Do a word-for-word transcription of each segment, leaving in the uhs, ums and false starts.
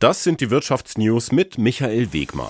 Das sind die Wirtschaftsnews mit Michael Wegmar.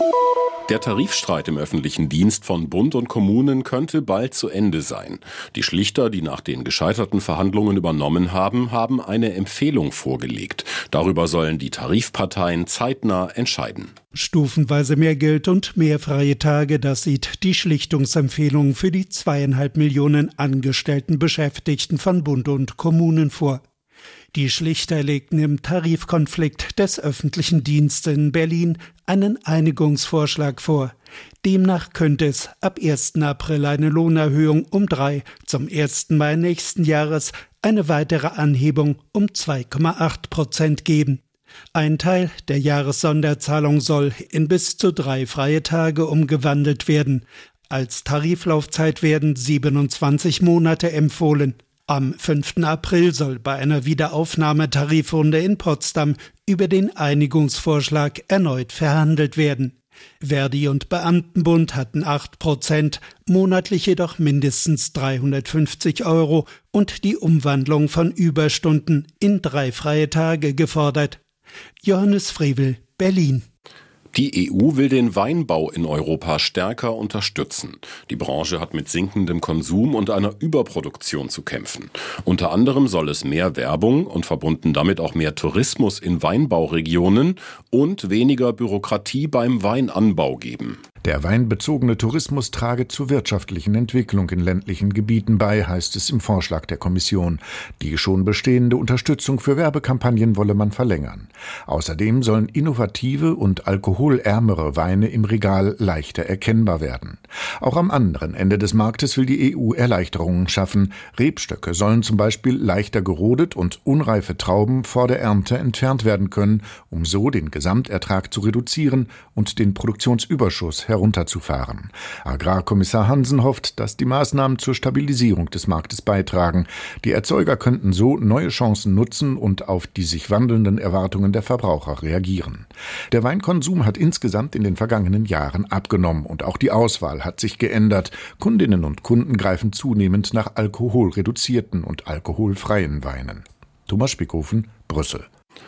Der Tarifstreit im öffentlichen Dienst von Bund und Kommunen könnte bald zu Ende sein. Die Schlichter, die nach den gescheiterten Verhandlungen übernommen haben, haben eine Empfehlung vorgelegt. Darüber sollen die Tarifparteien zeitnah entscheiden. Stufenweise mehr Geld und mehr freie Tage, das sieht die Schlichtungsempfehlung für die zweieinhalb Millionen angestellten Beschäftigten von Bund und Kommunen vor. Die Schlichter legten im Tarifkonflikt des öffentlichen Dienstes in Berlin einen Einigungsvorschlag vor. Demnach könnte es ab ersten April eine Lohnerhöhung um drei, zum ersten Mai nächsten Jahres eine weitere Anhebung um zwei Komma acht Prozent geben. Ein Teil der Jahressonderzahlung soll in bis zu drei freie Tage umgewandelt werden. Als Tariflaufzeit werden siebenundzwanzig Monate empfohlen. Am fünften April soll bei einer Wiederaufnahmetarifrunde in Potsdam über den Einigungsvorschlag erneut verhandelt werden. Verdi und Beamtenbund hatten acht Prozent, monatlich jedoch mindestens dreihundertfünfzig Euro und die Umwandlung von Überstunden in drei freie Tage gefordert. Johannes Frevel, Berlin. Die E U will den Weinbau in Europa stärker unterstützen. Die Branche hat mit sinkendem Konsum und einer Überproduktion zu kämpfen. Unter anderem soll es mehr Werbung und verbunden damit auch mehr Tourismus in Weinbauregionen und weniger Bürokratie beim Weinanbau geben. Der weinbezogene Tourismus trage zur wirtschaftlichen Entwicklung in ländlichen Gebieten bei, heißt es im Vorschlag der Kommission. Die schon bestehende Unterstützung für Werbekampagnen wolle man verlängern. Außerdem sollen innovative und alkoholärmere Weine im Regal leichter erkennbar werden. Auch am anderen Ende des Marktes will die E U Erleichterungen schaffen. Rebstöcke sollen zum Beispiel leichter gerodet und unreife Trauben vor der Ernte entfernt werden können, um so den Gesamtertrag zu reduzieren und den Produktionsüberschuss herunterzufahren. Agrarkommissar Hansen hofft, dass die Maßnahmen zur Stabilisierung des Marktes beitragen. Die Erzeuger könnten so neue Chancen nutzen und auf die sich wandelnden Erwartungen der Verbraucher reagieren. Der Weinkonsum hat insgesamt in den vergangenen Jahren abgenommen und auch die Auswahl hat sich geändert. Kundinnen und Kunden greifen zunehmend nach alkoholreduzierten und alkoholfreien Weinen. Thomas Spickhofen, Brüssel.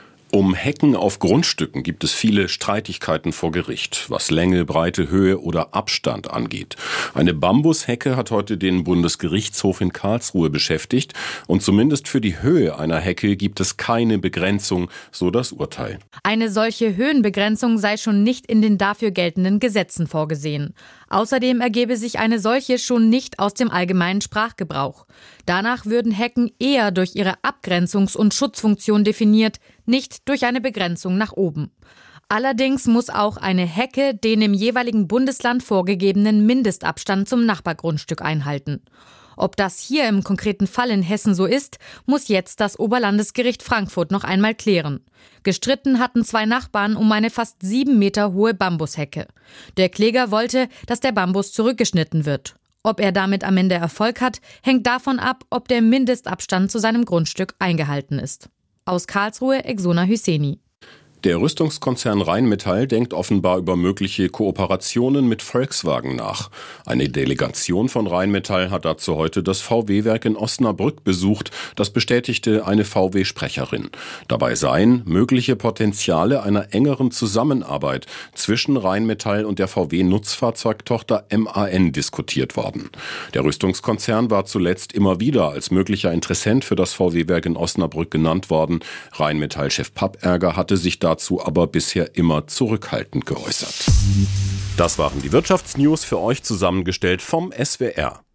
Um Hecken auf Grundstücken gibt es viele Streitigkeiten vor Gericht, was Länge, Breite, Höhe oder Abstand angeht. Eine Bambushecke hat heute den Bundesgerichtshof in Karlsruhe beschäftigt und zumindest für die Höhe einer Hecke gibt es keine Begrenzung, so das Urteil. Eine solche Höhenbegrenzung sei schon nicht in den dafür geltenden Gesetzen vorgesehen. Außerdem ergebe sich eine solche schon nicht aus dem allgemeinen Sprachgebrauch. Danach würden Hecken eher durch ihre Abgrenzungs- und Schutzfunktion definiert, nicht durch eine Begrenzung nach oben. Allerdings muss auch eine Hecke den im jeweiligen Bundesland vorgegebenen Mindestabstand zum Nachbargrundstück einhalten. Ob das hier im konkreten Fall in Hessen so ist, muss jetzt das Oberlandesgericht Frankfurt noch einmal klären. Gestritten hatten zwei Nachbarn um eine fast sieben Meter hohe Bambushecke. Der Kläger wollte, dass der Bambus zurückgeschnitten wird. Ob er damit am Ende Erfolg hat, hängt davon ab, ob der Mindestabstand zu seinem Grundstück eingehalten ist. Aus Karlsruhe, Exona Hüseni. Der Rüstungskonzern Rheinmetall denkt offenbar über mögliche Kooperationen mit Volkswagen nach. Eine Delegation von Rheinmetall hat dazu heute das V W-Werk in Osnabrück besucht. Das bestätigte eine V W-Sprecherin. Dabei seien mögliche Potenziale einer engeren Zusammenarbeit zwischen Rheinmetall und der V W-Nutzfahrzeugtochter M A N diskutiert worden. Der Rüstungskonzern war zuletzt immer wieder als möglicher Interessent für das V W-Werk in Osnabrück genannt worden. Rheinmetall-Chef Papperger hatte sich da dazu aber bisher immer zurückhaltend geäußert. Das waren die Wirtschaftsnews für euch zusammengestellt vom S W R.